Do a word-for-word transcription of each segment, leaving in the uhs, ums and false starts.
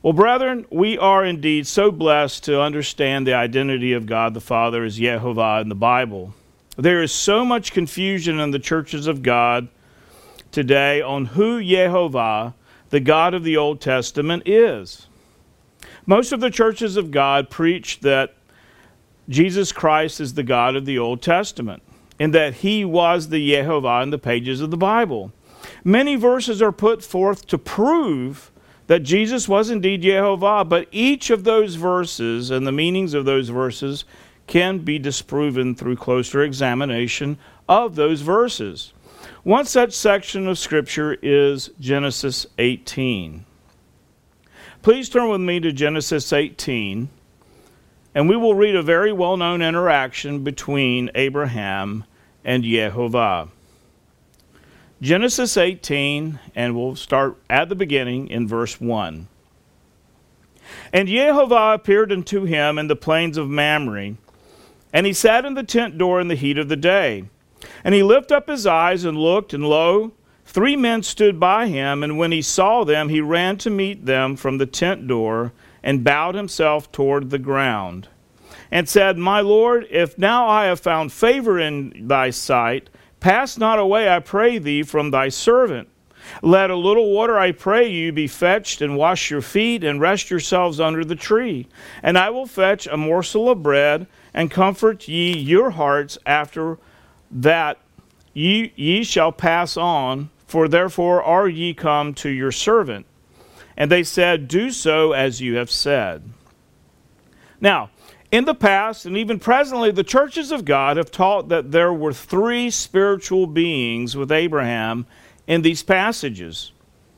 Well, brethren, we are indeed so blessed to understand the identity of God the Father as Yehovah in the Bible. There is so much confusion in the churches of God today on who Yehovah, the God of the Old Testament, is. Most of the churches of God preach that Jesus Christ is the God of the Old Testament, and that he was the Yehovah in the pages of the Bible. Many verses are put forth to prove that Jesus was indeed Yehovah, but each of those verses and the meanings of those verses can be disproven through closer examination of those verses. One such section of Scripture is Genesis eighteen. Please turn with me to Genesis eighteen, and we will read a very well-known interaction between Abraham and Yehovah. Genesis eighteen, and we'll start at the beginning in verse one. And Yehovah appeared unto him in the plains of Mamre, and he sat in the tent door in the heat of the day. And he lifted up his eyes and looked, and lo, three men stood by him, and when he saw them, he ran to meet them from the tent door, and bowed himself toward the ground, and said, My Lord, if now I have found favor in thy sight, pass not away, I pray thee, from thy servant. Let a little water, I pray you, be fetched, and wash your feet, and rest yourselves under the tree. And I will fetch a morsel of bread, and comfort ye your hearts. After that ye, ye shall pass on, for therefore are ye come to your servant. And they said, Do so as you have said. Now, in the past, and even presently, the churches of God have taught that there were three spiritual beings with Abraham in these passages: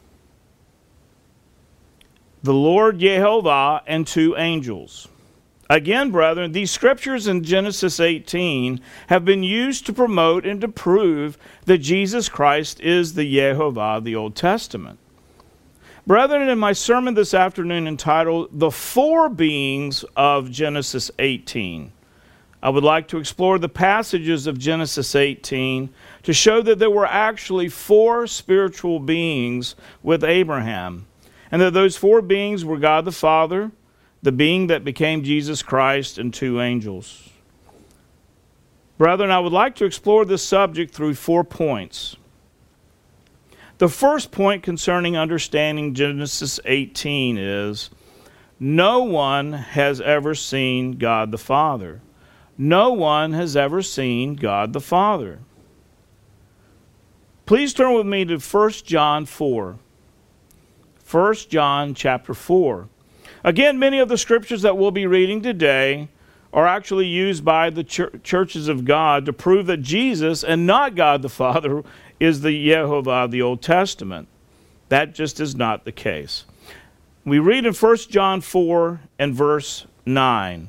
the Lord Yehovah and two angels. Again, brethren, these scriptures in Genesis eighteen have been used to promote and to prove that Jesus Christ is the Yehovah of the Old Testament. Brethren, in my sermon this afternoon entitled The Four Beings of Genesis eighteen, I would like to explore the passages of Genesis eighteen to show that there were actually four spiritual beings with Abraham, and that those four beings were God the Father, the being that became Jesus Christ, and two angels. Brethren, I would like to explore this subject through four points. The first point concerning understanding Genesis eighteen is, no one has ever seen God the Father. No one has ever seen God the Father. Please turn with me to First John four. First John chapter four. Again, many of the scriptures that we'll be reading today are actually used by the ch- churches of God to prove that Jesus and not God the Father is the Yehovah of the Old Testament. That just is not the case. We read in First John four and verse nine.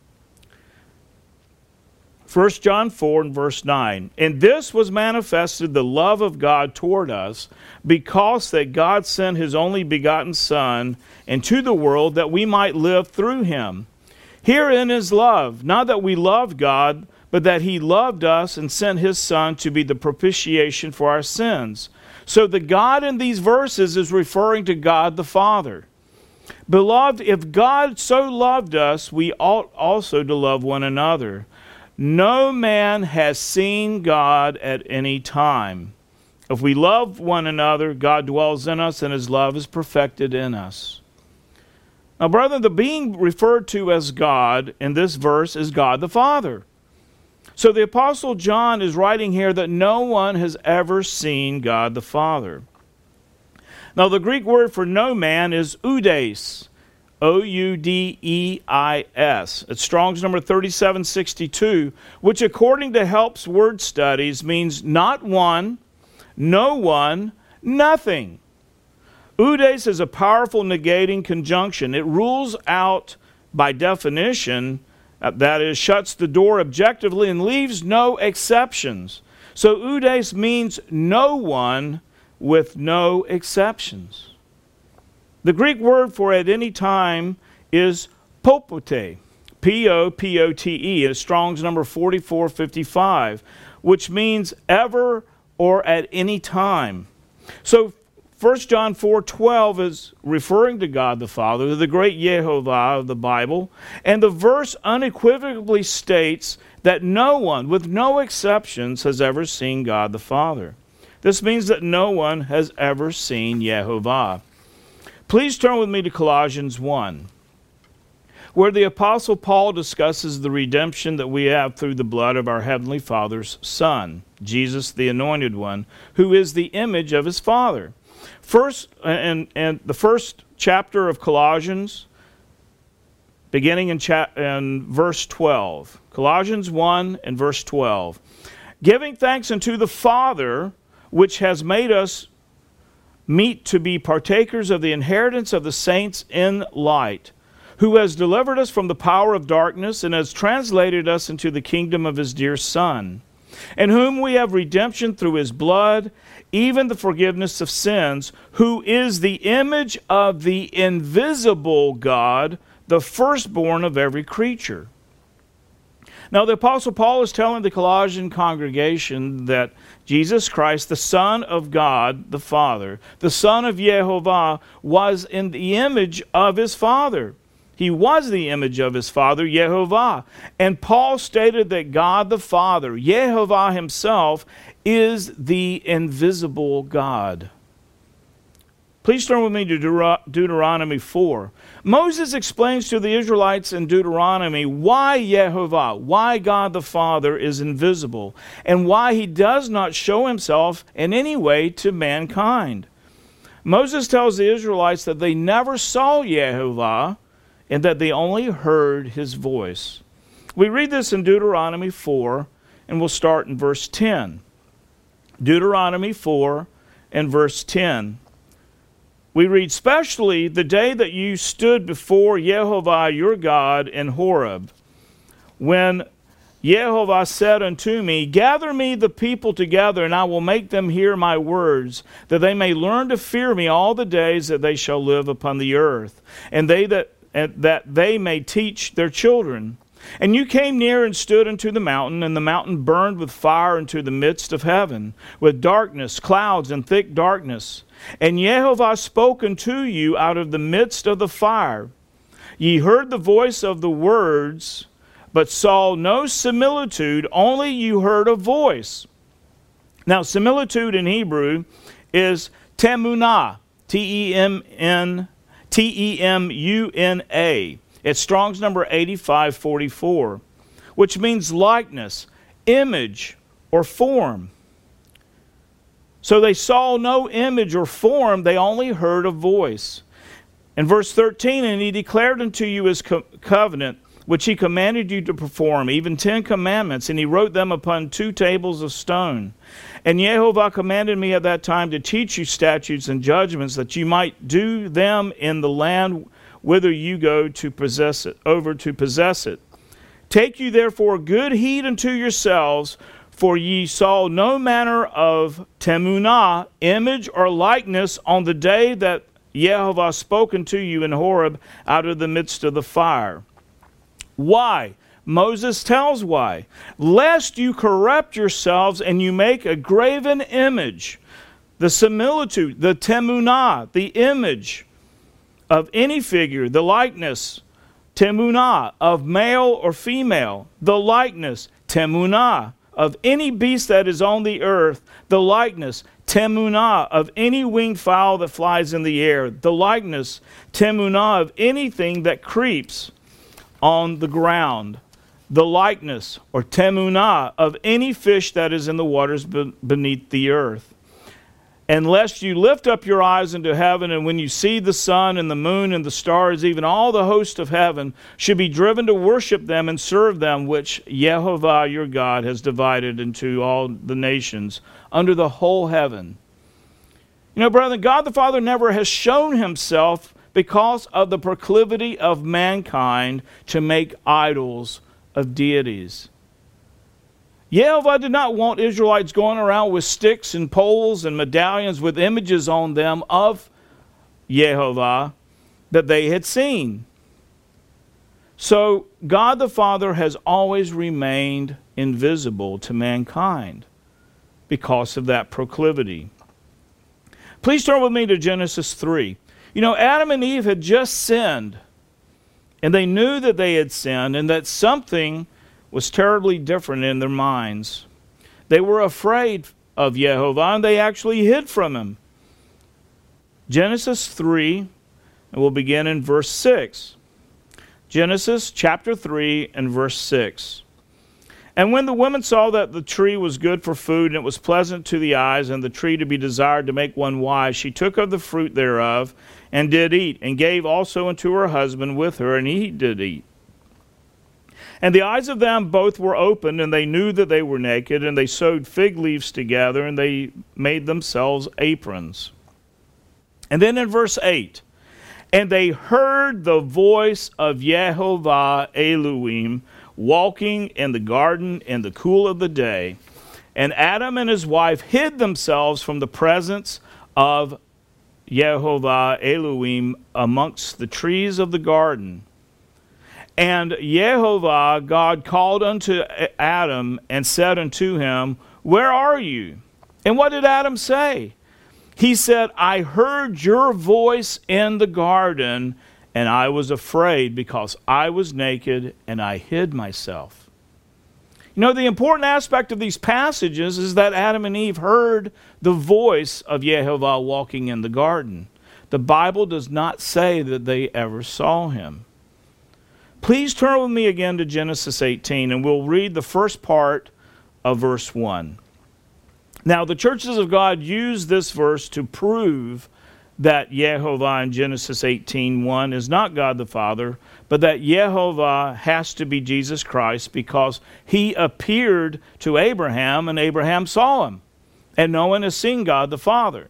First John four and verse nine. In this was manifested the love of God toward us, because that God sent his only begotten Son into the world that we might live through him. Herein is love, not that we loved God, but that he loved us and sent his Son to be the propitiation for our sins. So the God in these verses is referring to God the Father. Beloved, if God so loved us, we ought also to love one another. No man has seen God at any time. If we love one another, God dwells in us, and his love is perfected in us. Now, brethren, the being referred to as God in this verse is God the Father. So the Apostle John is writing here that no one has ever seen God the Father. Now, the Greek word for no man is oudeis, O U D E I S. It's Strong's number thirty-seven sixty-two, which according to Help's Word Studies means not one, no one, nothing. Oudeis is a powerful negating conjunction. It rules out, by definition, that is, shuts the door objectively and leaves no exceptions. So oudeis means no one with no exceptions. The Greek word for at any time is popote, P O P O T E. It's Strong's number forty-four fifty-five, which means ever or at any time. So First John four twelve is referring to God the Father, the great Yehovah of the Bible, and the verse unequivocally states that no one, with no exceptions, has ever seen God the Father. This means that no one has ever seen Yehovah. Please turn with me to Colossians one, where the Apostle Paul discusses the redemption that we have through the blood of our Heavenly Father's Son, Jesus the Anointed One, who is the image of his Father. First, and, and the first chapter of Colossians, beginning in, cha- in verse twelve. Colossians one and verse twelve. Giving thanks unto the Father, which has made us meet to be partakers of the inheritance of the saints in light, who has delivered us from the power of darkness and has translated us into the kingdom of his dear Son, in whom we have redemption through his blood, even the forgiveness of sins, who is the image of the invisible God, the firstborn of every creature. Now, the Apostle Paul is telling the Colossian congregation that Jesus Christ, the Son of God, the Father, the Son of Yehovah, was in the image of his Father. He was the image of his Father, Yehovah. And Paul stated that God the Father, Yehovah himself, is the invisible God. Please turn with me to Deut- Deuteronomy four. Moses explains to the Israelites in Deuteronomy why Yehovah, why God the Father is invisible, and why he does not show himself in any way to mankind. Moses tells the Israelites that they never saw Yehovah and that they only heard his voice. We read this in Deuteronomy four, and we'll start in verse ten. Deuteronomy four and verse ten. We read, "Specially the day that you stood before Yehovah your God in Horeb, when Yehovah said unto me, Gather me the people together, and I will make them hear my words, that they may learn to fear me all the days that they shall live upon the earth, and they that and that they may teach their children. And you came near and stood unto the mountain, and the mountain burned with fire into the midst of heaven, with darkness, clouds, and thick darkness. And Yehovah spoke unto you out of the midst of the fire. Ye heard the voice of the words, but saw no similitude, only you heard a voice." Now, similitude in Hebrew is temunah, T E M N, T E M U N A. It's Strong's number eighty-five forty-four, which means likeness, image, or form. So they saw no image or form, they only heard a voice. In verse thirteen, "And he declared unto you his co- covenant, which he commanded you to perform, even ten commandments, and he wrote them upon two tables of stone. And Yehovah commanded me at that time to teach you statutes and judgments, that you might do them in the land whither you go to possess it, over to possess it. Take you therefore good heed unto yourselves, for ye saw no manner of temunah, image or likeness, on the day that Yehovah spoke unto you in Horeb out of the midst of the fire." Why? Moses tells why. "Lest you corrupt yourselves and you make a graven image," the similitude, the temunah, the image of any figure, the likeness, temunah, of male or female, the likeness, temunah, of any beast that is on the earth, the likeness, temunah, of any winged fowl that flies in the air, the likeness, temunah, of anything that creeps on the ground, the likeness, or temunah, of any fish that is in the waters be- beneath the earth. "And lest you lift up your eyes into heaven, and when you see the sun and the moon and the stars, even all the host of heaven, should be driven to worship them and serve them, which Yehovah your God has divided into all the nations under the whole heaven." You know, brethren, God the Father never has shown himself because of the proclivity of mankind to make idols of deities. Yehovah did not want Israelites going around with sticks and poles and medallions with images on them of Yehovah that they had seen. So God the Father has always remained invisible to mankind because of that proclivity. Please turn with me to Genesis three. You know, Adam and Eve had just sinned, and they knew that they had sinned and that something was terribly different in their minds. They were afraid of Yehovah, and they actually hid from him. Genesis three, and we'll begin in verse six. Genesis chapter three and verse six. And when the woman saw that the tree was good for food, and it was pleasant to the eyes, and the tree to be desired to make one wise, she took of the fruit thereof, and did eat, and gave also unto her husband with her, and he did eat. And the eyes of them both were opened, and they knew that they were naked, and they sewed fig leaves together, and they made themselves aprons. And then in verse eight, and they heard the voice of Yehovah Elohim walking in the garden in the cool of the day. And Adam and his wife hid themselves from the presence of Yehovah Elohim amongst the trees of the garden. And Yehovah God called unto Adam and said unto him, Where are you? And what did Adam say? He said, I heard your voice in the garden, and I was afraid because I was naked and I hid myself. You know, the important aspect of these passages is that Adam and Eve heard the voice of Yehovah walking in the garden. The Bible does not say that they ever saw him. Please turn with me again to Genesis eighteen, and we'll read the first part of verse one. Now, the churches of God use this verse to prove that Yehovah in Genesis eighteen one is not God the Father, but that Yehovah has to be Jesus Christ because he appeared to Abraham and Abraham saw him, and no one has seen God the Father.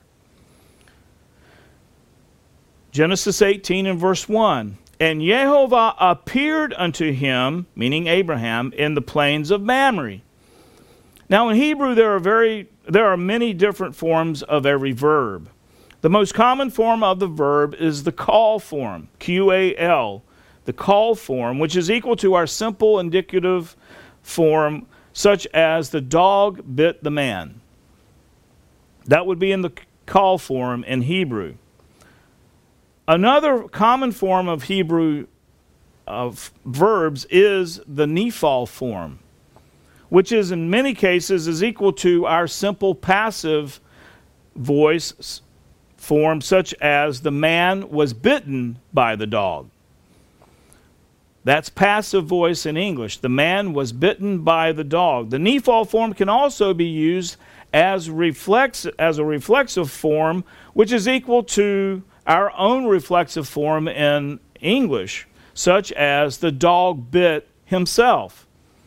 Genesis eighteen and verse one. And Yehovah appeared unto him, meaning Abraham, in the plains of Mamre. Now in Hebrew there are very there are many different forms of every verb. The most common form of the verb is the call form, Q A L, the call form, which is equal to our simple indicative form, such as the dog bit the man. That would be in the call form in Hebrew. Another common form of Hebrew of verbs is the nephal form, which is in many cases is equal to our simple passive voice form, such as the man was bitten by the dog. That's passive voice in English. The man was bitten by the dog. The nephal form can also be used as reflex as a reflexive form, which is equal to our own reflexive form in English, such as the dog bit himself.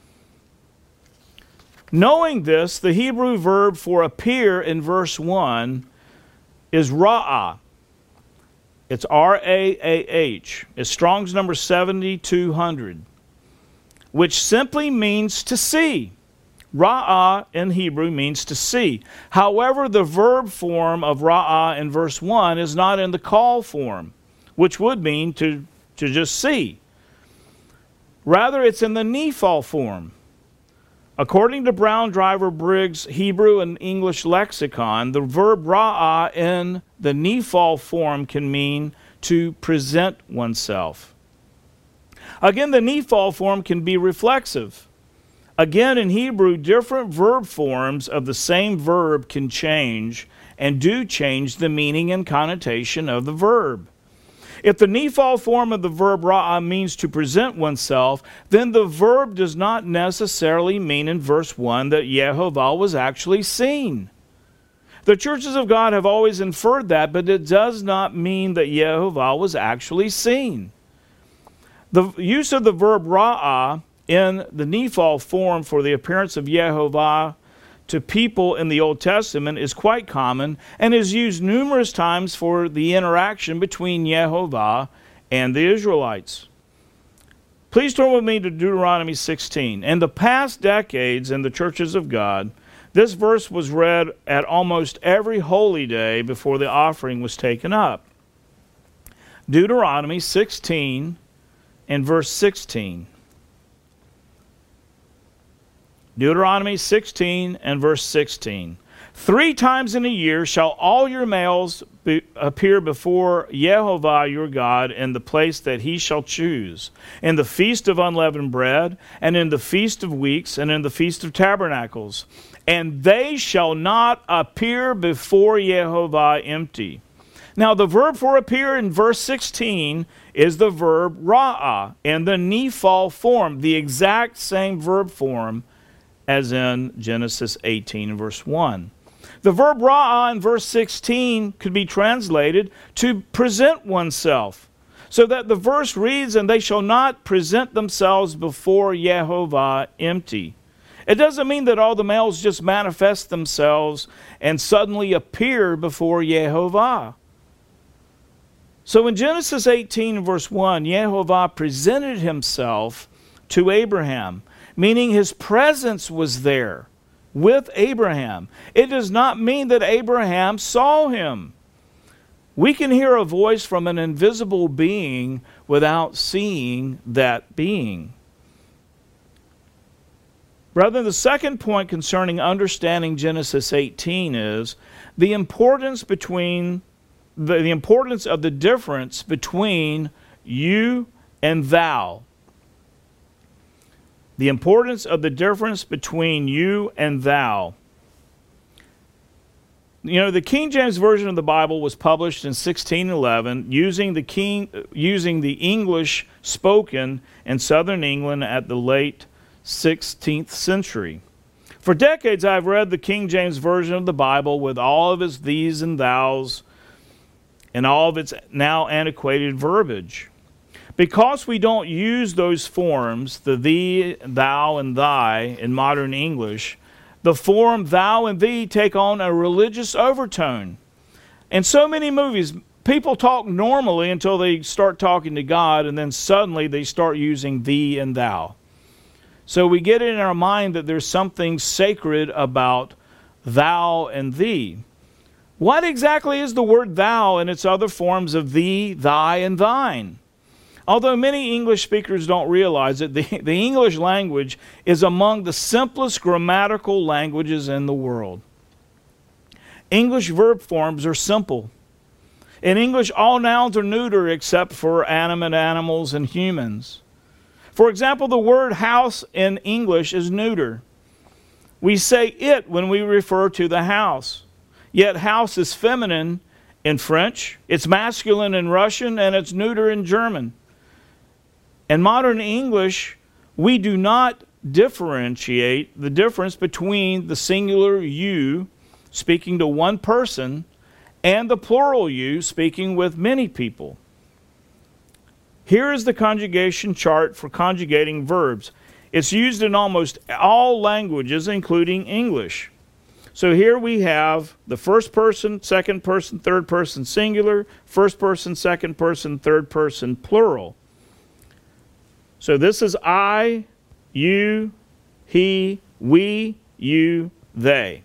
Knowing this, the Hebrew verb for appear in verse one is ra'ah. It's R A A H. It's Strong's number seventy-two hundred, which simply means to see. Ra'ah in Hebrew means to see. However, the verb form of ra'ah in verse one is not in the call form, which would mean to, to just see. Rather, it's in the nephal form. According to Brown Driver Briggs' Hebrew and English lexicon, the verb ra'ah in the nephal form can mean to present oneself. Again, the nephal form can be reflexive. Again, in Hebrew, different verb forms of the same verb can change and do change the meaning and connotation of the verb. If the nephal form of the verb ra'ah means to present oneself, then the verb does not necessarily mean in verse one that Yehovah was actually seen. The churches of God have always inferred that, but it does not mean that Yehovah was actually seen. The use of the verb ra'ah in the nephal form for the appearance of Yehovah to people in the Old Testament is quite common and is used numerous times for the interaction between Yehovah and the Israelites. Please turn with me to Deuteronomy sixteen. In the past decades in the churches of God, this verse was read at almost every holy day before the offering was taken up. Deuteronomy sixteen and verse sixteen. Deuteronomy sixteen and verse sixteen. Three times in a year shall all your males be, appear before Jehovah your God in the place that he shall choose, in the feast of unleavened bread, and in the feast of weeks, and in the feast of tabernacles. And they shall not appear before Jehovah empty. Now the verb for appear in verse sixteen is the verb ra'ah in the nephal form, the exact same verb form as in Genesis eighteen verse one. The verb ra'ah in verse sixteen could be translated to present oneself, so that the verse reads, and they shall not present themselves before Jehovah empty. It doesn't mean that all the males just manifest themselves and suddenly appear before Jehovah. So in Genesis eighteen verse one, Jehovah presented himself to Abraham, meaning his presence was there with Abraham. It does not mean that Abraham saw him. We can hear a voice from an invisible being without seeing that being. Brethren, the second point concerning understanding Genesis eighteen is the importance between the, the importance of the difference between you and thou. The importance of the difference between you and thou. You know, the King James Version of the Bible was published in sixteen eleven using the King using the English spoken in southern England at the late sixteenth century. For decades I've read the King James Version of the Bible with all of its these and thous and all of its now antiquated verbiage. Because we don't use those forms, the thee, thou, and thy, in modern English, the form thou and thee take on a religious overtone. In so many movies, people talk normally until they start talking to God, and then suddenly they start using thee and thou. So we get it in our mind that there's something sacred about thou and thee. What exactly is the word thou and its other forms of thee, thy, and thine? Although many English speakers don't realize it, the, the English language is among the simplest grammatical languages in the world. English verb forms are simple. In English, all nouns are neuter except for animate animals and humans. For example, the word house in English is neuter. We say it when we refer to the house. Yet house is feminine in French, it's masculine in Russian, and it's neuter in German. In modern English, we do not differentiate the difference between the singular you, speaking to one person, and the plural you, speaking with many people. Here is the conjugation chart for conjugating verbs. It's used in almost all languages, including English. So here we have the first person, second person, third person singular, first person, second person, third person plural. So this is I, you, he, we, you, they.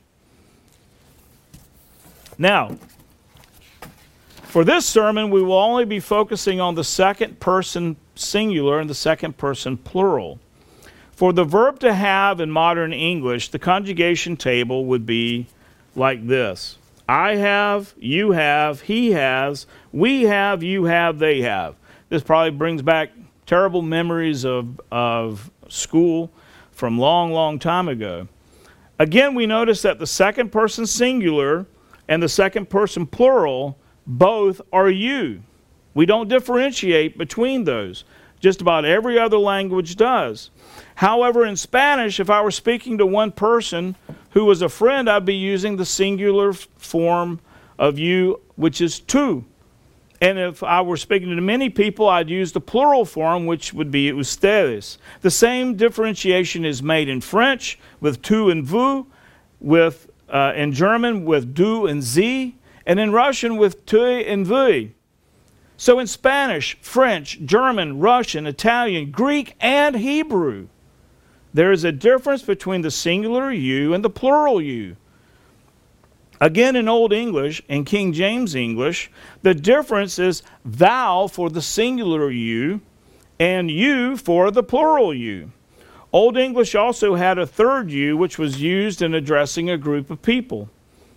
Now, for this sermon, we will only be focusing on the second person singular and the second person plural. For the verb to have in modern English, the conjugation table would be like this. I have, you have, he has, we have, you have, they have. This probably brings back terrible memories of, of school from long, long time ago. Again, we notice that the second person singular and the second person plural both are you. We don't differentiate between those. Just about every other language does. However, in Spanish, if I were speaking to one person who was a friend, I'd be using the singular form of you, which is tú. And if I were speaking to many people, I'd use the plural form, which would be ustedes. The same differentiation is made in French with tu and vous, with uh, in German with du and sie, and in Russian with tu and vui. So in Spanish, French, German, Russian, Italian, Greek, and Hebrew, there is a difference between the singular you and the plural you. Again, in Old English and King James English, the difference is thou for the singular you and you for the plural you. Old English also had a third you, which was used in addressing a group of people.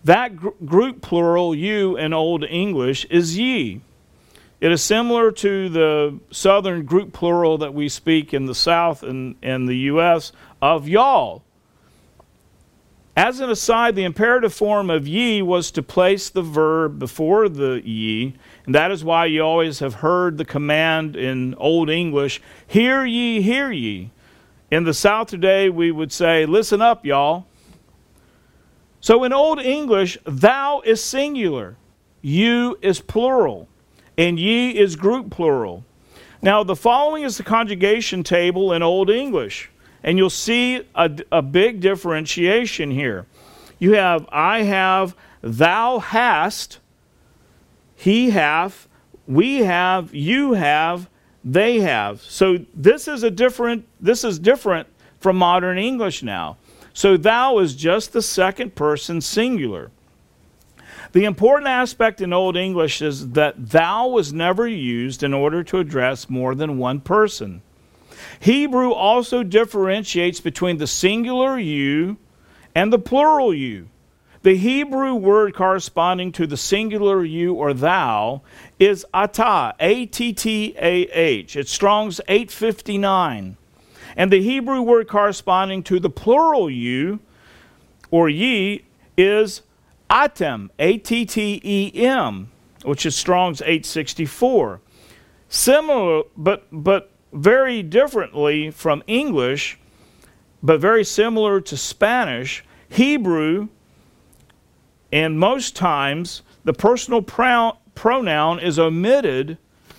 That gr- group plural, you, in Old English, is ye. It is similar to the Southern group plural that we speak in the South and in the U S of y'all. As an aside, the imperative form of ye was to place the verb before the ye, and that is why you always have heard the command in Old English, hear ye, hear ye. In the South today, we would say, listen up, y'all. So in Old English, thou is singular, you is plural, and ye is group plural. Now, the following is the conjugation table in Old English, and you'll see a, a big differentiation here. You have, I have, thou hast, he hath, we have, you have, they have. So this is a different, this is different from modern English now. So thou is just the second person singular. The important aspect in Old English is that thou was never used in order to address more than one person. Hebrew also differentiates between the singular you and the plural you. The Hebrew word corresponding to the singular you or thou is atah, A T T A H. It's Strong's eight fifty-nine. And the Hebrew word corresponding to the plural you or ye is atem, A T T E M, which is Strong's eight sixty-four. Similar, but but very differently from English, but very similar to Spanish, Hebrew, and most times the personal pro- pronoun is omitted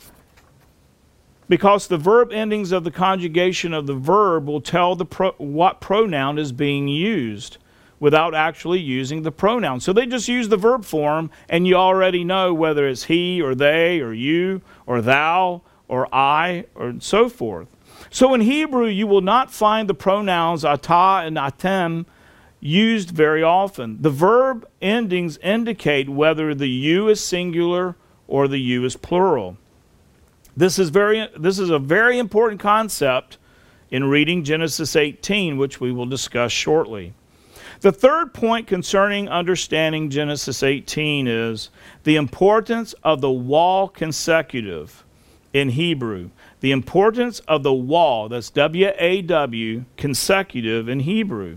because the verb endings of the conjugation of the verb will tell the pro- what pronoun is being used without actually using the pronoun. So they just use the verb form, and you already know whether it's he or they or you or thou or I or so forth. So in Hebrew, you will not find the pronouns atah and atem used very often. The verb endings indicate whether the you is singular or the you is plural. This is very this is a very important concept in reading Genesis eighteen, which we will discuss shortly. The third point concerning understanding Genesis eighteen is the importance of the waw consecutive in Hebrew. The importance of the waw, that's W A W, consecutive in Hebrew.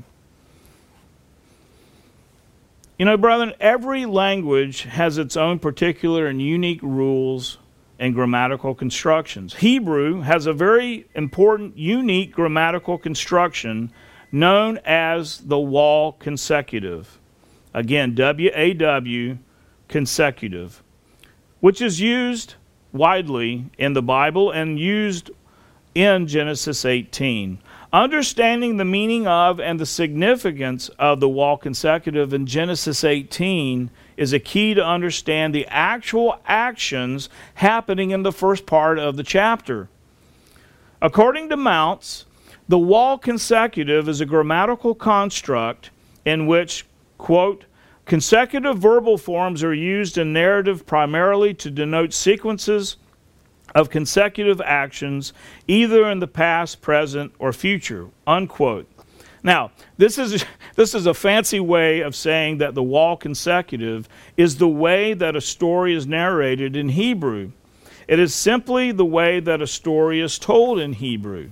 You know, brethren, every language has its own particular and unique rules and grammatical constructions. Hebrew has a very important, unique grammatical construction known as the waw consecutive. Again, W A W, consecutive, which is used widely in the Bible and used in Genesis eighteen. Understanding the meaning of and the significance of the waw consecutive in Genesis eighteen is a key to understand the actual actions happening in the first part of the chapter. According to Mounce, the waw consecutive is a grammatical construct in which, quote, consecutive verbal forms are used in narrative primarily to denote sequences of consecutive actions, either in the past, present, or future, unquote. Now, this is this is a fancy way of saying that the waw consecutive is the way that a story is narrated in Hebrew. It is simply the way that a story is told in Hebrew.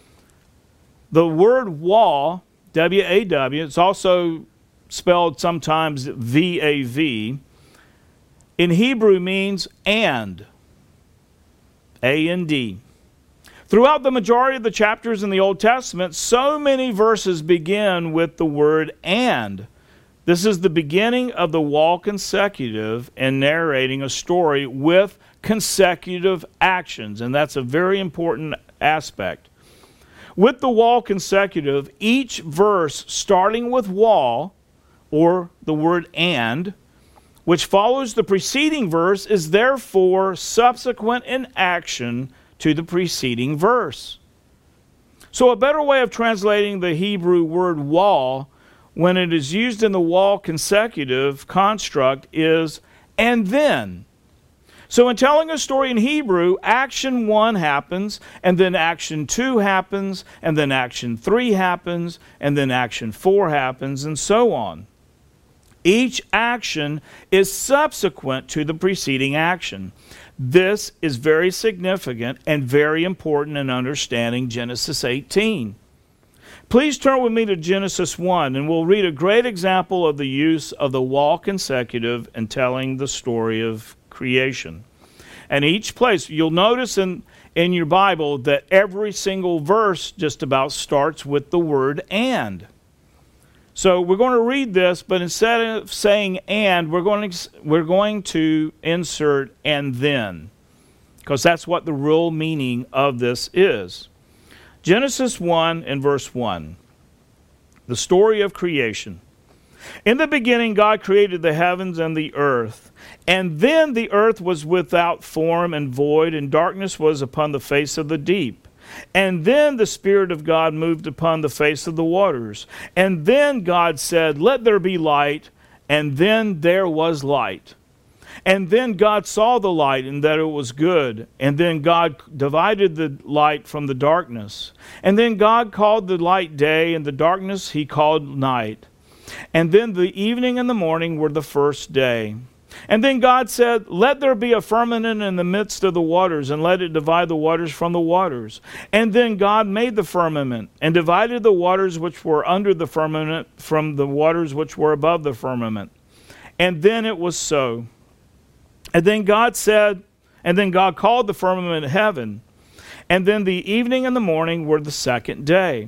The word waw, W A W, it's also spelled sometimes V A V, in Hebrew means and, A N D. Throughout the majority of the chapters in the Old Testament, so many verses begin with the word and. This is the beginning of the waw consecutive in narrating a story with consecutive actions, and that's a very important aspect. With the waw consecutive, each verse starting with waw, or the word and, which follows the preceding verse, is therefore subsequent in action to the preceding verse. So a better way of translating the Hebrew word waw when it is used in the waw consecutive construct is and then. So in telling a story in Hebrew, action one happens, and then action two happens, and then action three happens, and then action four happens, and so on. Each action is subsequent to the preceding action. This is very significant and very important in understanding Genesis eighteen. Please turn with me to Genesis one, and we'll read a great example of the use of the wall consecutive in telling the story of creation. And each place, you'll notice in, in your Bible that every single verse just about starts with the word and. So we're going to read this, but instead of saying and, we're going to, we're going to insert and then, because that's what the real meaning of this is. Genesis one and verse one, the story of creation. In the beginning, God created the heavens and the earth. And then the earth was without form and void, and darkness was upon the face of the deep. And then the Spirit of God moved upon the face of the waters. And then God said, "Let there be light." And then there was light. And then God saw the light, and that it was good. And then God divided the light from the darkness. And then God called the light day, and the darkness he called night. And then the evening and the morning were the first day. And then God said, "Let there be a firmament in the midst of the waters, and let it divide the waters from the waters." And then God made the firmament, and divided the waters which were under the firmament from the waters which were above the firmament. And then it was so. And then God said, and then God called the firmament heaven. And then the evening and the morning were the second day.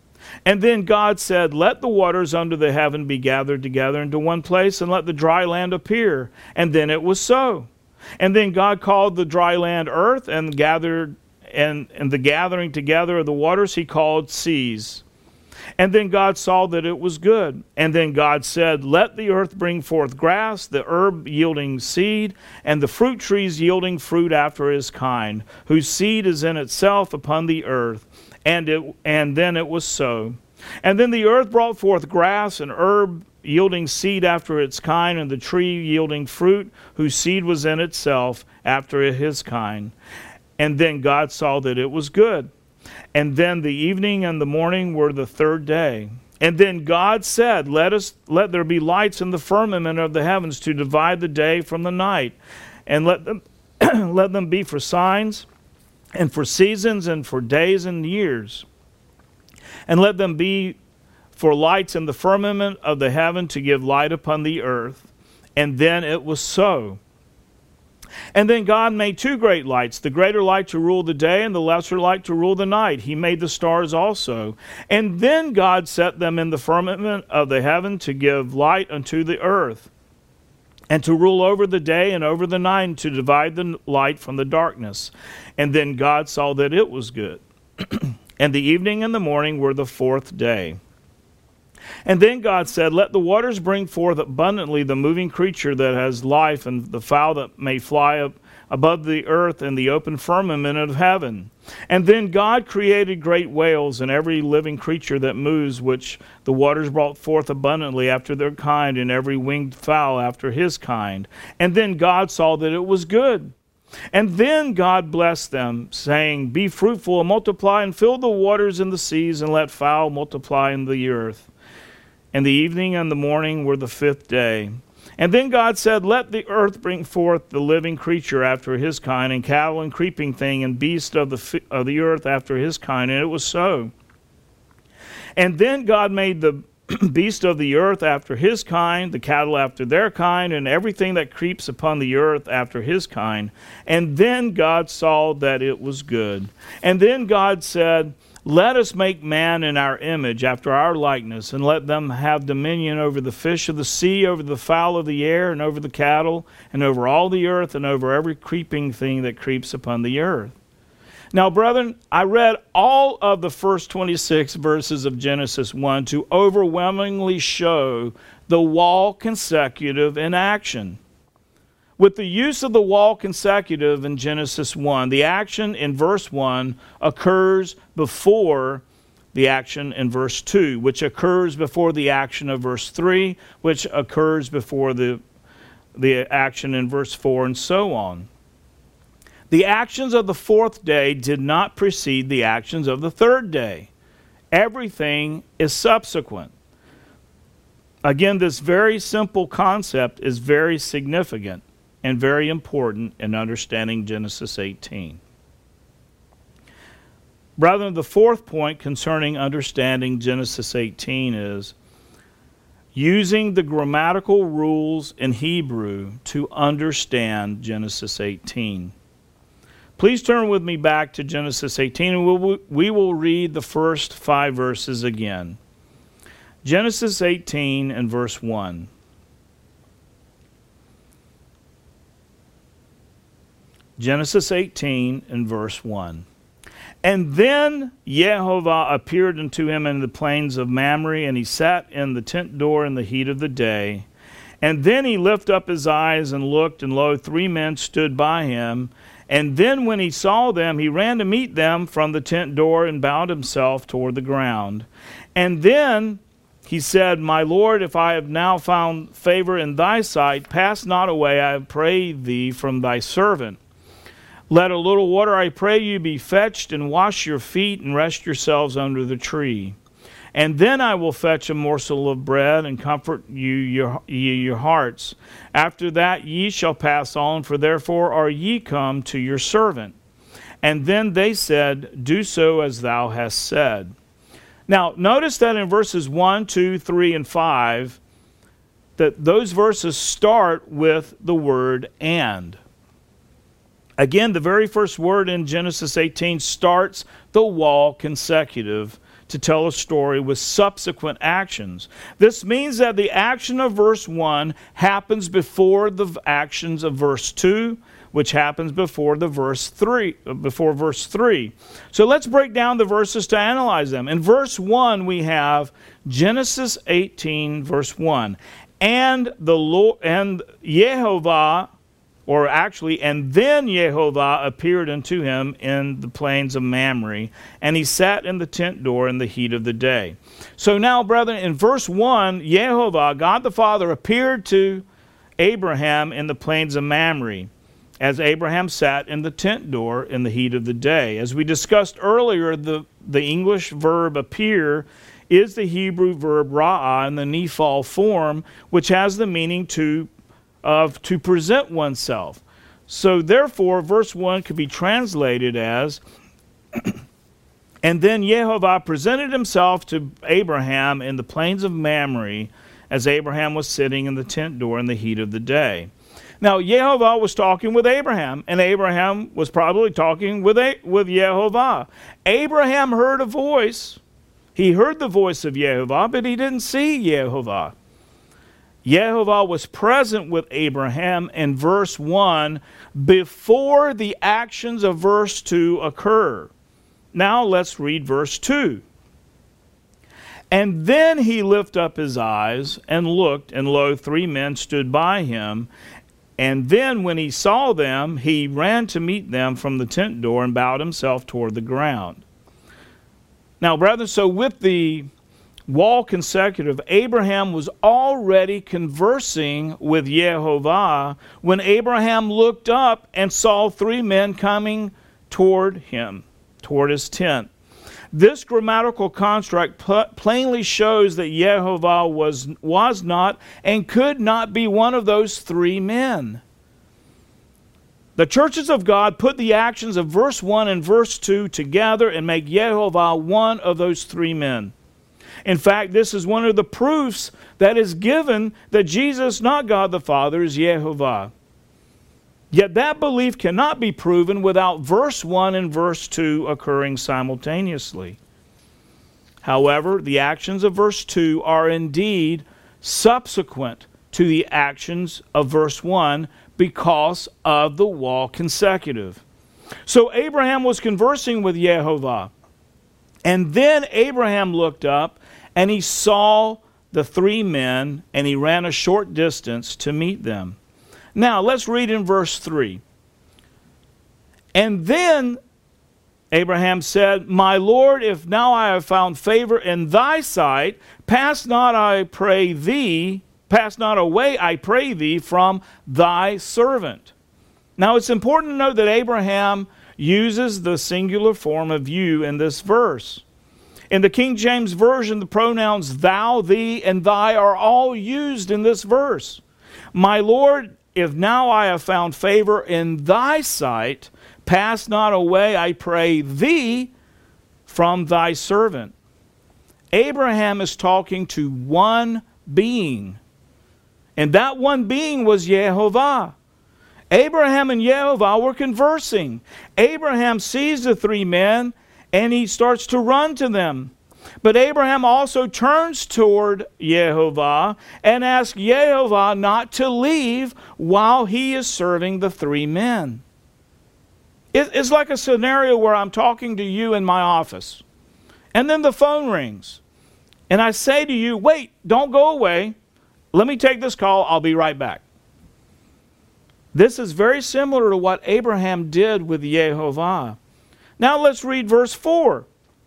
And then God said, "Let the waters under the heaven be gathered together into one place, and let the dry land appear." And then it was so. And then God called the dry land earth, and gathered and, and the gathering together of the waters he called seas. And then God saw that it was good. And then God said, "Let the earth bring forth grass, the herb yielding seed, and the fruit trees yielding fruit after his kind, whose seed is in itself upon the earth." And it and then it was so. And then the earth brought forth grass and herb yielding seed after its kind, and the tree yielding fruit, whose seed was in itself after his kind. And then God saw that it was good. And then the evening and the morning were the third day. And then God said, Let us let there be lights in the firmament of the heavens to divide the day from the night, and let them let them be for signs, and for seasons, and for days and years. And let them be for lights in the firmament of the heaven to give light upon the earth. And then it was so. And then God made two great lights, the greater light to rule the day, and the lesser light to rule the night. He made the stars also. And then God set them in the firmament of the heaven to give light unto the earth, and to rule over the day and over the night, and to divide the light from the darkness. And then God saw that it was good. And the evening and the morning were the fourth day. And then God said, "Let the waters bring forth abundantly the moving creature that has life, and the fowl that may fly up above the earth, and the open firmament of heaven." And then God created great whales and every living creature that moves, which the waters brought forth abundantly after their kind, and every winged fowl after his kind. And then God saw that it was good. And then God blessed them, saying, "Be fruitful and multiply, and fill the waters in the seas, and let fowl multiply in the earth." And the evening and the morning were the fifth day. And then God said, "Let the earth bring forth the living creature after his kind, and cattle and creeping thing, and beast of the of the earth after his kind." And it was so. And then God made the beast of the earth after his kind, the cattle after their kind, and everything that creeps upon the earth after his kind. And then God saw that it was good. And then God said, "Let us make man in our image, after our likeness, and let them have dominion over the fish of the sea, over the fowl of the air, and over the cattle, and over all the earth, and over every creeping thing that creeps upon the earth." Now, brethren, I read all of the first twenty-six verses of Genesis one to overwhelmingly show the wall consecutive in action. With the use of the wall consecutive in Genesis one, the action in verse one occurs before the action in verse two, which occurs before the action of verse three, which occurs before the, the action in verse four, and so on. The actions of the fourth day did not precede the actions of the third day. Everything is subsequent. Again, this very simple concept is very significant and very important in understanding Genesis eighteen. Brethren, the fourth point concerning understanding Genesis eighteen is using the grammatical rules in Hebrew to understand Genesis eighteen. Please turn with me back to Genesis eighteen, and we'll, we will read the first five verses again. Genesis eighteen and verse one. Genesis eighteen and verse one. And then Yehovah appeared unto him in the plains of Mamre, and he sat in the tent door in the heat of the day. And then he lifted up his eyes and looked, and lo, three men stood by him. And then when he saw them, he ran to meet them from the tent door and bowed himself toward the ground. And then he said, My Lord, if I have now found favor in thy sight, pass not away, I pray thee, from thy servant. Let a little water, I pray you, be fetched, and wash your feet, and rest yourselves under the tree. And then I will fetch a morsel of bread, and comfort you your, ye your hearts. After that ye shall pass on, for therefore are ye come to your servant. And then they said, Do so as thou hast said. Now, notice that in verses one, two, three, and five, that those verses start with the word and. Again, the very first word in Genesis eighteen starts the wall consecutive to tell a story with subsequent actions. This means that the action of verse one happens before the actions of verse two, which happens before the verse three, before verse three. So let's break down the verses to analyze them. In verse one, we have Genesis eighteen, verse one. And the Lord and Yehovah, or actually, and then Yehovah appeared unto him in the plains of Mamre, and he sat in the tent door in the heat of the day. So now, brethren, in verse one, Yehovah, God the Father, appeared to Abraham in the plains of Mamre, as Abraham sat in the tent door in the heat of the day. As we discussed earlier, the, the English verb appear is the Hebrew verb ra'ah in the nephal form, which has the meaning to of to present oneself. So therefore, verse one could be translated as, and then Yehovah presented himself to Abraham in the plains of Mamre, as Abraham was sitting in the tent door in the heat of the day. Now, Yehovah was talking with Abraham, and Abraham was probably talking with, a- with Yehovah. Abraham heard a voice. He heard the voice of Yehovah, but he didn't see Yehovah. Yehovah was present with Abraham in verse one before the actions of verse two occur. Now let's read verse two. And then he lifted up his eyes and looked, and lo, three men stood by him. And then when he saw them, he ran to meet them from the tent door and bowed himself toward the ground. Now, brethren, so with the wall consecutive, Abraham was already conversing with Yehovah when Abraham looked up and saw three men coming toward him, toward his tent. This grammatical construct pl- plainly shows that Yehovah was, was not and could not be one of those three men. The churches of God put the actions of verse one and verse two together and make Yehovah one of those three men. In fact, this is one of the proofs that is given that Jesus, not God the Father, is Yehovah. Yet that belief cannot be proven without verse one and verse two occurring simultaneously. However, the actions of verse two are indeed subsequent to the actions of verse one because of the wall consecutive. So Abraham was conversing with Yehovah. And then Abraham looked up and he saw the three men, and he ran a short distance to meet them. Now, let's read in verse three. And then Abraham said, My Lord, if now I have found favor in thy sight, pass not, I pray thee, pass not away, I pray thee, from thy servant. Now, it's important to note that Abraham uses the singular form of you in this verse. In the King James Version, the pronouns thou, thee, and thy are all used in this verse. My Lord, if now I have found favor in thy sight, pass not away, I pray thee, from thy servant. Abraham is talking to one being, and that one being was Yehovah. Abraham and Yehovah were conversing. Abraham sees the three men, and he starts to run to them. But Abraham also turns toward Yehovah and asks Yehovah not to leave while he is serving the three men. It's like a scenario where I'm talking to you in my office, and then the phone rings, and I say to you, wait, don't go away. Let me take this call. I'll be right back. This is very similar to what Abraham did with Yehovah. Now let's read verse four.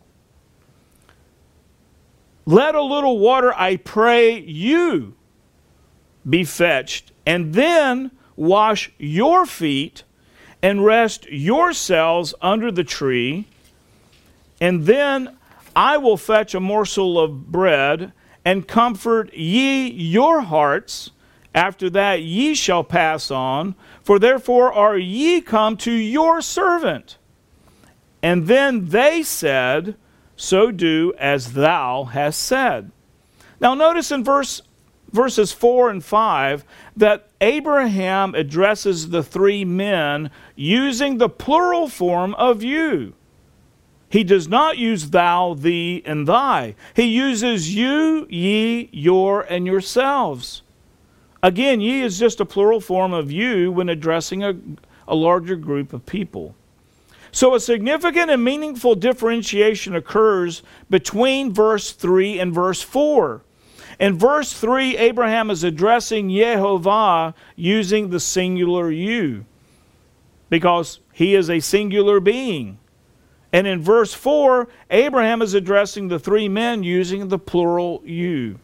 Let a little water, I pray you, be fetched, and then wash your feet and rest yourselves under the tree, and then I will fetch a morsel of bread and comfort ye your hearts. After that ye shall pass on, for therefore are ye come to your servant. And then they said, so do as thou hast said. Now notice in verse verses four and five that Abraham addresses the three men using the plural form of you. He does not use thou, thee, and thy. He uses you, ye, your, and yourselves. Again, ye is just a plural form of you when addressing a, a larger group of people. So a significant and meaningful differentiation occurs between verse three and verse four. In verse three, Abraham is addressing Yehovah using the singular you, because he is a singular being. And in verse four, Abraham is addressing the three men using the plural you.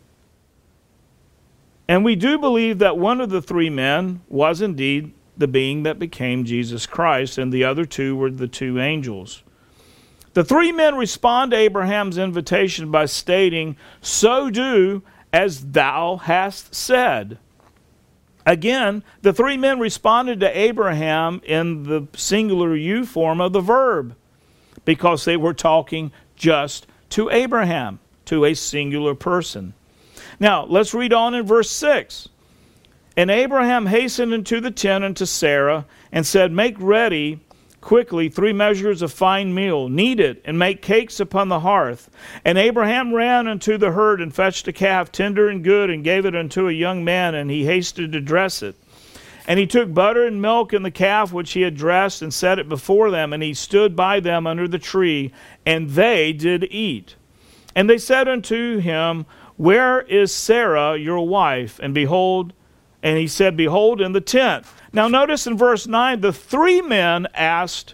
And we do believe that one of the three men was indeed the being that became Jesus Christ, and the other two were the two angels. The three men respond to Abraham's invitation by stating, so do as thou hast said. Again, the three men responded to Abraham in the singular you form of the verb, because they were talking just to Abraham, to a singular person. Now, let's read on in verse six. And Abraham hastened into the tent unto Sarah, and said, make ready quickly three measures of fine meal, knead it, and make cakes upon the hearth. And Abraham ran unto the herd, and fetched a calf tender and good, and gave it unto a young man, and he hasted to dress it. And he took butter and milk and the calf which he had dressed, and set it before them, and he stood by them under the tree, and they did eat. And they said unto him, where is Sarah your wife? And behold, and he said, behold, in the tent. Now notice in verse nine, the three men asked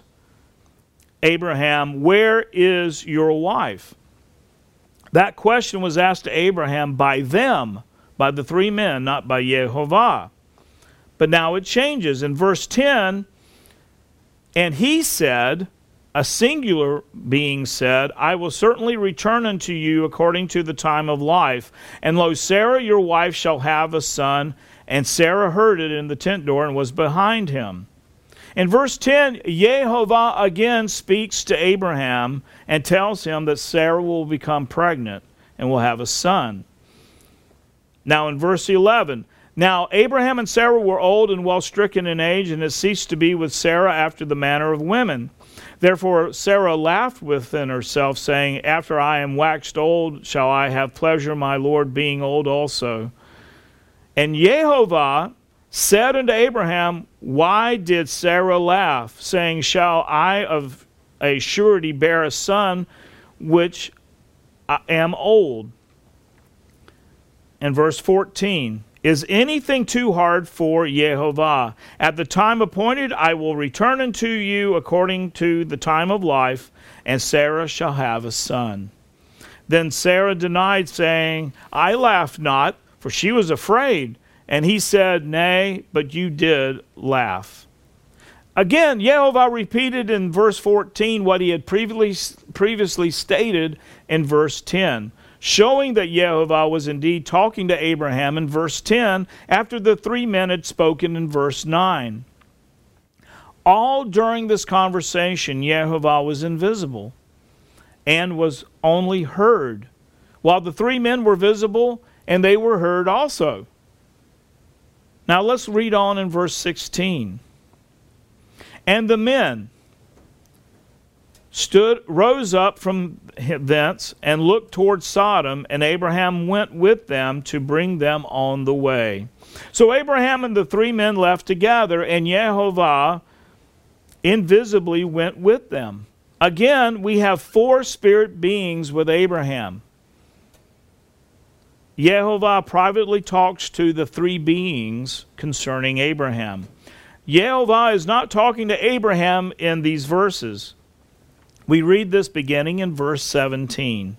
Abraham, where is your wife? That question was asked to Abraham by them, by the three men, not by Yehovah. But now it changes. In verse ten, and he said, a singular being said, I will certainly return unto you according to the time of life. And lo, Sarah your wife shall have a son. And Sarah heard it in the tent door and was behind him. In verse ten, Yehovah again speaks to Abraham and tells him that Sarah will become pregnant and will have a son. Now in verse eleven, now Abraham and Sarah were old and well stricken in age, and had ceased to be with Sarah after the manner of women. Therefore Sarah laughed within herself, saying, after I am waxed old, shall I have pleasure, my Lord being old also? And Yehovah said unto Abraham, why did Sarah laugh, saying, shall I of a surety bear a son, which I am old? And verse fourteen, is anything too hard for Yehovah? At the time appointed I will return unto you according to the time of life, and Sarah shall have a son. Then Sarah denied, saying, I laughed not, for she was afraid. And he said, nay, but you did laugh. Again, Yehovah repeated in verse fourteen what he had previously, previously stated in verse ten, showing that Yehovah was indeed talking to Abraham in verse ten after the three men had spoken in verse nine. All during this conversation, Yehovah was invisible and was only heard, while the three men were visible and they were heard also. Now let's read on in verse sixteen. And the men stood, rose up from thence and looked toward Sodom, and Abraham went with them to bring them on the way. So Abraham and the three men left together, and Yehovah invisibly went with them. Again, we have four spirit beings with Abraham. Yehovah privately talks to the three beings concerning Abraham. Yehovah is not talking to Abraham in these verses. We read this beginning in verse seventeen.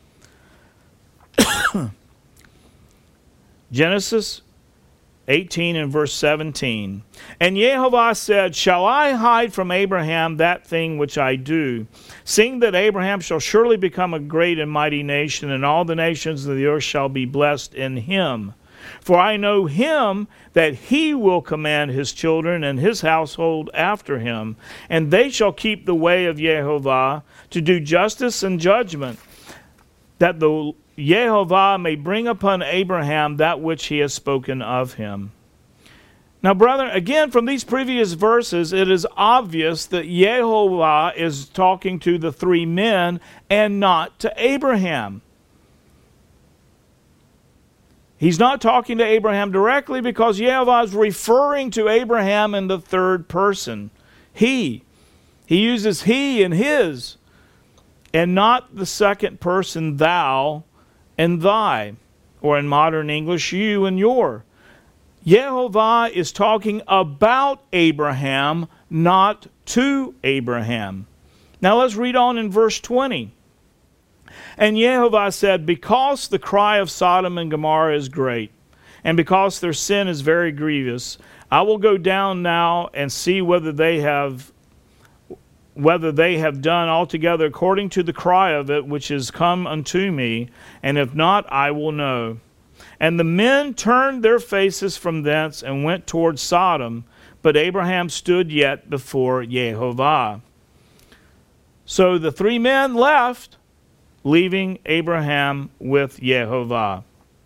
Genesis eighteen and verse seventeen. And Yehovah said, Shall I hide from Abraham that thing which I do, seeing that Abraham shall surely become a great and mighty nation, and all the nations of the earth shall be blessed in him? For I know him, that he will command his children and his household after him, and they shall keep the way of Yehovah to do justice and judgment, that the Yehovah may bring upon Abraham that which he has spoken of him. Now, brethren, again, from these previous verses, it is obvious that Yehovah is talking to the three men and not to Abraham. He's not talking to Abraham directly because Yehovah is referring to Abraham in the third person. He. He uses he and his, and not the second person thou and thy, or in modern English, you and your. Yehovah is talking about Abraham, not to Abraham. Now let's read on in verse twenty. And Yehovah said, Because the cry of Sodom and Gomorrah is great, and because their sin is very grievous, I will go down now and see whether they have whether they have done altogether according to the cry of it which is come unto me, and if not, I will know. And the men turned their faces from thence and went toward Sodom, but Abraham stood yet before Yehovah. So the three men left, leaving Abraham with Yehovah.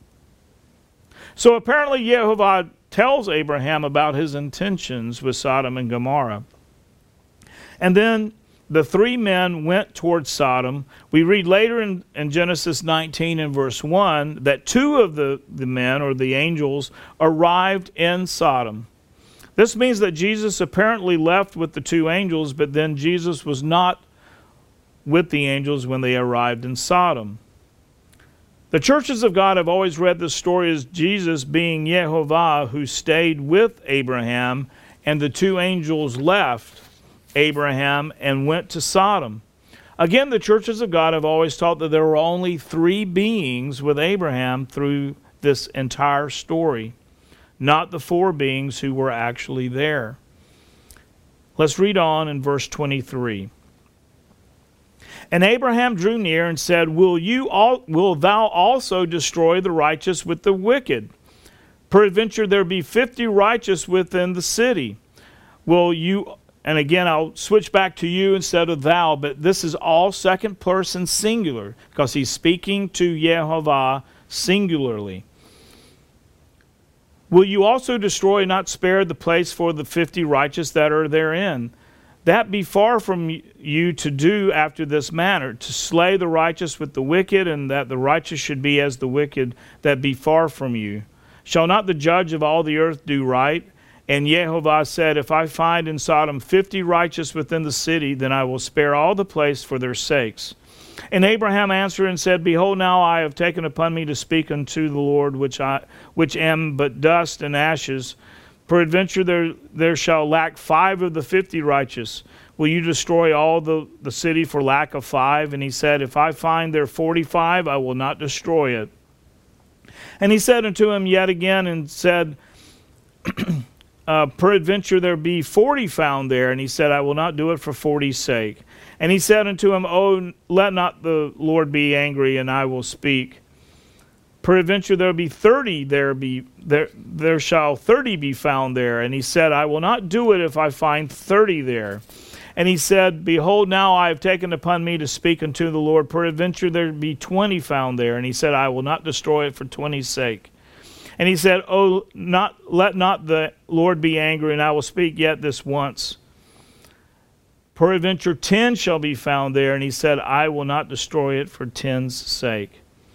So apparently Yehovah tells Abraham about his intentions with Sodom and Gomorrah. And then the three men went toward Sodom. We read later in, in Genesis nineteen and verse one that two of the, the men, or the angels, arrived in Sodom. This means that Jesus apparently left with the two angels, but then Jesus was not with the angels when they arrived in Sodom. The churches of God have always read this story as Jesus being Yehovah, who stayed with Abraham, and the two angels left Abraham and went to Sodom. Again, the churches of God have always taught that there were only three beings with Abraham through this entire story, not the four beings who were actually there. Let's read on in verse twenty-three. And Abraham drew near and said, Will you all, will thou also destroy the righteous with the wicked? Peradventure there be fifty righteous within the city. Will you, and again I'll switch back to you instead of thou, but this is all second person singular, because he's speaking to Yehovah singularly. Will you also destroy, not spare the place for the fifty righteous that are therein? That be far from you to do after this manner, to slay the righteous with the wicked, and that the righteous should be as the wicked, that be far from you. Shall not the judge of all the earth do right? And Yehovah said, If I find in Sodom fifty righteous within the city, then I will spare all the place for their sakes. And Abraham answered and said, Behold, now I have taken upon me to speak unto the Lord, which I which am but dust and ashes. Peradventure there, there shall lack five of the fifty righteous. Will you destroy all the, the city for lack of five? And he said, If I find there forty-five, I will not destroy it. And he said unto him yet again, and said, uh, peradventure there be forty found there. And he said, I will not do it for forty's sake. And he said unto him, Oh, let not the Lord be angry, and I will speak. Peradventure there be thirty there be there there shall thirty be found there. And he said, I will not do it if I find thirty there. And he said, Behold, now I have taken upon me to speak unto the Lord. Peradventure there be twenty found there. And he said, I will not destroy it for twenty's sake. And he said, Oh, not let not the Lord be angry, and I will speak yet this once. Peradventure ten shall be found there. And he said, I will not destroy it for ten's sake.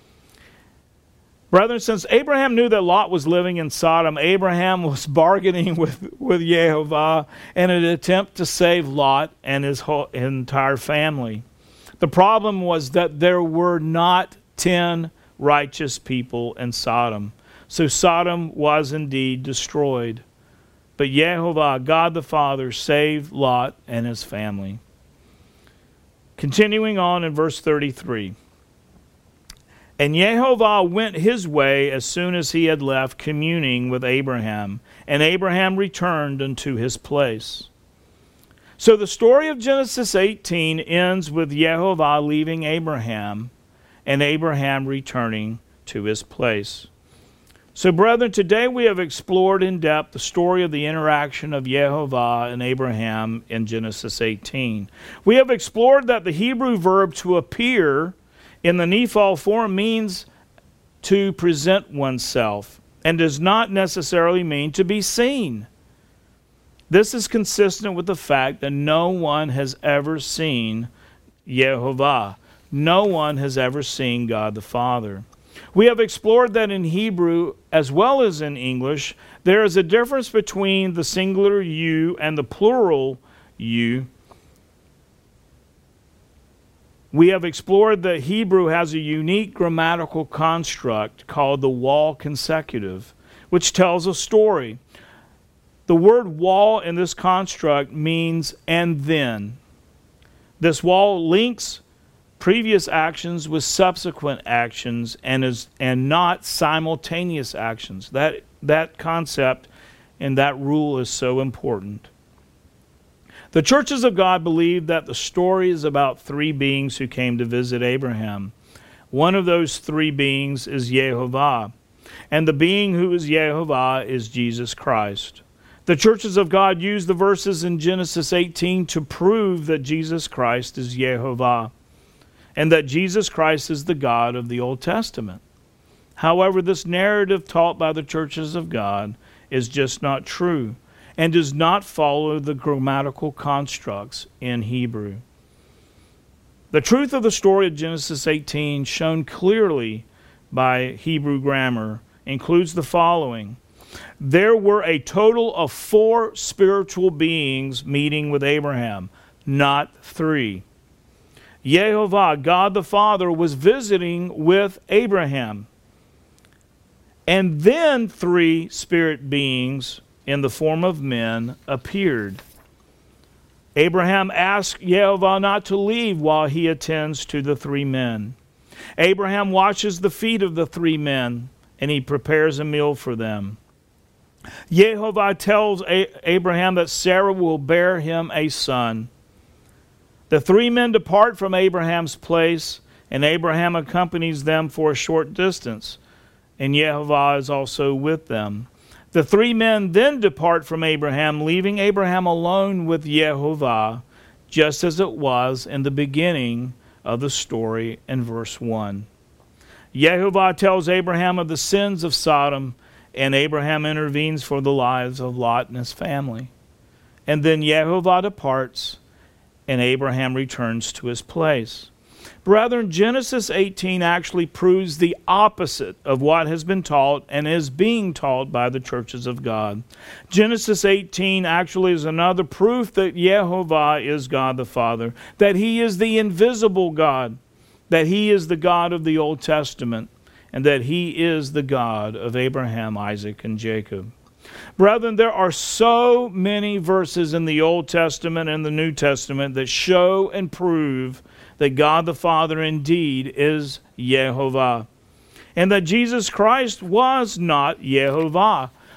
Brethren, since Abraham knew that Lot was living in Sodom, Abraham was bargaining with, with Yehovah in an attempt to save Lot and his whole entire family. The problem was that there were not ten righteous people in Sodom. So Sodom was indeed destroyed. But Yehovah, God the Father, saved Lot and his family. Continuing on in verse thirty-three. And Yehovah went his way as soon as he had left communing with Abraham, and Abraham returned unto his place. So the story of Genesis eighteen ends with Yehovah leaving Abraham, and Abraham returning to his place. So, brethren, today we have explored in depth the story of the interaction of Yehovah and Abraham in Genesis eighteen. We have explored that the Hebrew verb to appear in the Nephal form means to present oneself and does not necessarily mean to be seen. This is consistent with the fact that no one has ever seen Yehovah. No one has ever seen God the Father. We have explored that in Hebrew as well as in English, there is a difference between the singular you and the plural you. We have explored that Hebrew has a unique grammatical construct called the wall consecutive, which tells a story. The word wall in this construct means and then. This wall links previous actions with subsequent actions and is and not simultaneous actions. That that concept and that rule is so important. The churches of God believe that the story is about three beings who came to visit Abraham. One of those three beings is Yehovah, and the being who is Yehovah is Jesus Christ. The churches of God use the verses in Genesis eighteen to prove that Jesus Christ is Yehovah, and that Jesus Christ is the God of the Old Testament. However, this narrative taught by the churches of God is just not true, and does not follow the grammatical constructs in Hebrew. The truth of the story of Genesis eighteen, shown clearly by Hebrew grammar, includes the following. There were a total of four spiritual beings meeting with Abraham, not three. Yehovah, God the Father, was visiting with Abraham. And then three spirit beings in the form of men appeared. Abraham asked Yehovah not to leave while he attends to the three men. Abraham washes the feet of the three men, and he prepares a meal for them. Yehovah tells a- Abraham that Sarah will bear him a son. The three men depart from Abraham's place, and Abraham accompanies them for a short distance, and Yehovah is also with them. The three men then depart from Abraham, leaving Abraham alone with Yehovah, just as it was in the beginning of the story in verse one. Yehovah tells Abraham of the sins of Sodom, and Abraham intervenes for the lives of Lot and his family. And then Yehovah departs, and Abraham returns to his place. Brethren, Genesis eighteen actually proves the opposite of what has been taught and is being taught by the churches of God. Genesis eighteen actually is another proof that Yehovah is God the Father, that He is the invisible God, that He is the God of the Old Testament, and that He is the God of Abraham, Isaac, and Jacob. Brethren, there are so many verses in the Old Testament and the New Testament that show and prove that God the Father indeed is Yehovah, and that Jesus Christ was not Yehovah,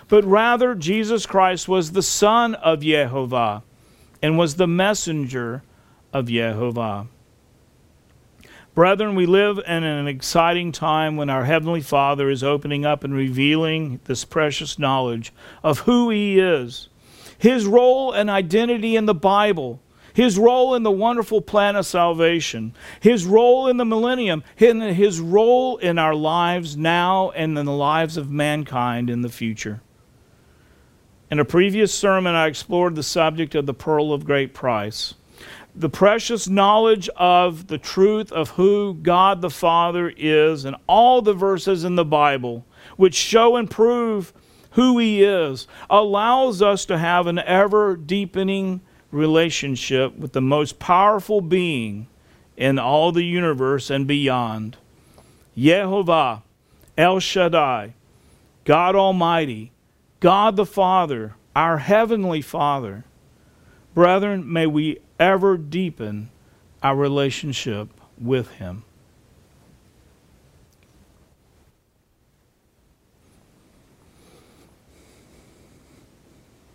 but rather Jesus Christ was the Son of Yehovah and was the messenger of Yehovah. Brethren, we live in an exciting time when our Heavenly Father is opening up and revealing this precious knowledge of who He is, His role and identity in the Bible, His role in the wonderful plan of salvation, His role in the millennium, and His role in our lives now and in the lives of mankind in the future. In a previous sermon, I explored the subject of the pearl of great price. The precious knowledge of the truth of who God the Father is and all the verses in the Bible which show and prove who He is allows us to have an ever-deepening relationship with the most powerful being in all the universe and beyond. Yehovah, El Shaddai, God Almighty, God the Father, our Heavenly Father. Brethren, may we ever deepen our relationship with Him.